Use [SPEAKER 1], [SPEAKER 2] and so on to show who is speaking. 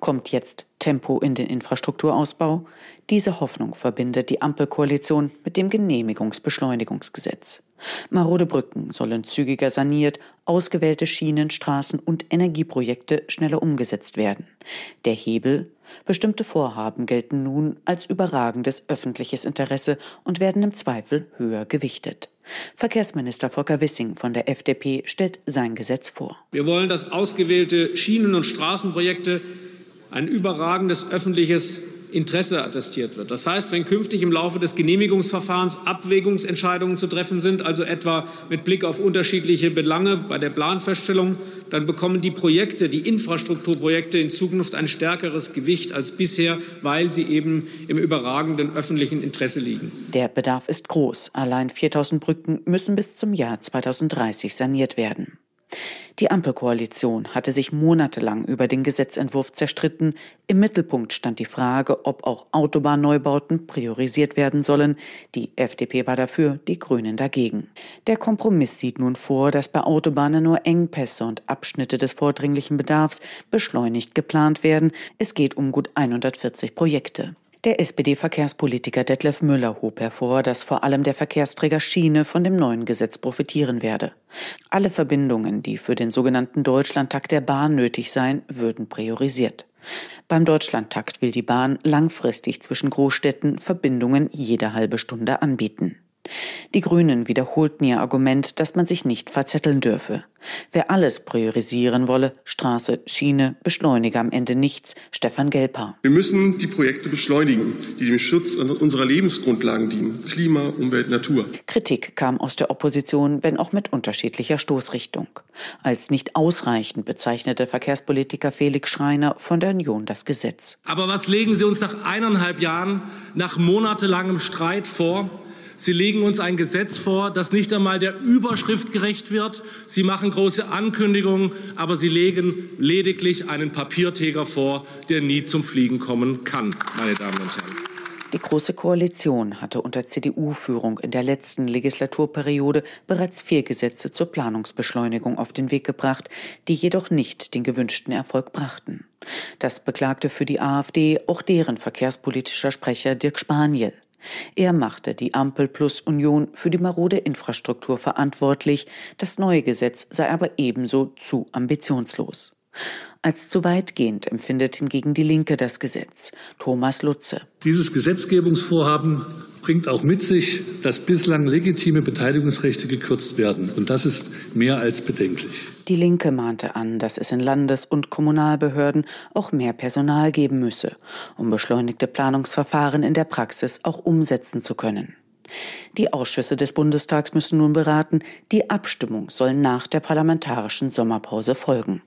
[SPEAKER 1] Kommt jetzt Tempo in den Infrastrukturausbau? Diese Hoffnung verbindet die Ampelkoalition mit dem Genehmigungsbeschleunigungsgesetz. Marode Brücken sollen zügiger saniert, ausgewählte Schienen-, Straßen- und Energieprojekte schneller umgesetzt werden. Der Hebel? Bestimmte Vorhaben gelten nun als überragendes öffentliches Interesse und werden im Zweifel höher gewichtet. Verkehrsminister Volker Wissing von der FDP stellt sein Gesetz vor.
[SPEAKER 2] Wir wollen, dass ausgewählte Schienen- und Straßenprojekte ein überragendes öffentliches Interesse attestiert wird. Das heißt, wenn künftig im Laufe des Genehmigungsverfahrens Abwägungsentscheidungen zu treffen sind, also etwa mit Blick auf unterschiedliche Belange bei der Planfeststellung, dann bekommen die Projekte, die Infrastrukturprojekte in Zukunft ein stärkeres Gewicht als bisher, weil sie eben im überragenden öffentlichen Interesse liegen.
[SPEAKER 1] Der Bedarf ist groß. Allein 4.000 Brücken müssen bis zum Jahr 2030 saniert werden. Die Ampelkoalition hatte sich monatelang über den Gesetzentwurf zerstritten. Im Mittelpunkt stand die Frage, ob auch Autobahnneubauten priorisiert werden sollen. Die FDP war dafür, die Grünen dagegen. Der Kompromiss sieht nun vor, dass bei Autobahnen nur Engpässe und Abschnitte des vordringlichen Bedarfs beschleunigt geplant werden. Es geht um gut 140 Projekte. Der SPD-Verkehrspolitiker Detlef Müller hob hervor, dass vor allem der Verkehrsträger Schiene von dem neuen Gesetz profitieren werde. Alle Verbindungen, die für den sogenannten Deutschlandtakt der Bahn nötig seien, würden priorisiert. Beim Deutschlandtakt will die Bahn langfristig zwischen Großstädten Verbindungen jede halbe Stunde anbieten. Die Grünen wiederholten ihr Argument, dass man sich nicht verzetteln dürfe. Wer alles priorisieren wolle, Straße, Schiene, beschleunige am Ende nichts, Stefan Gelper.
[SPEAKER 3] Wir müssen die Projekte beschleunigen, die dem Schutz unserer Lebensgrundlagen dienen, Klima, Umwelt, Natur.
[SPEAKER 1] Kritik kam aus der Opposition, wenn auch mit unterschiedlicher Stoßrichtung. Als nicht ausreichend bezeichnete Verkehrspolitiker Felix Schreiner von der Union das Gesetz.
[SPEAKER 4] Aber was legen Sie uns nach 1,5 Jahren, nach monatelangem Streit vor? Sie legen uns ein Gesetz vor, das nicht einmal der Überschrift gerecht wird. Sie machen große Ankündigungen, aber Sie legen lediglich einen Papiertiger vor, der nie zum Fliegen kommen kann, meine Damen und Herren.
[SPEAKER 1] Die Große Koalition hatte unter CDU-Führung in der letzten Legislaturperiode bereits 4 Gesetze zur Planungsbeschleunigung auf den Weg gebracht, die jedoch nicht den gewünschten Erfolg brachten. Das beklagte für die AfD auch deren verkehrspolitischer Sprecher Dirk Spaniel. Er machte die Ampel plus Union für die marode Infrastruktur verantwortlich. Das neue Gesetz sei aber ebenso zu ambitionslos. Als zu weitgehend empfindet hingegen die Linke das Gesetz. Thomas Lutze.
[SPEAKER 5] Dieses Gesetzgebungsvorhaben bringt auch mit sich, dass bislang legitime Beteiligungsrechte gekürzt werden. Und das ist mehr als bedenklich.
[SPEAKER 1] Die Linke mahnte an, dass es in Landes- und Kommunalbehörden auch mehr Personal geben müsse, um beschleunigte Planungsverfahren in der Praxis auch umsetzen zu können. Die Ausschüsse des Bundestags müssen nun beraten. Die Abstimmung soll nach der parlamentarischen Sommerpause folgen.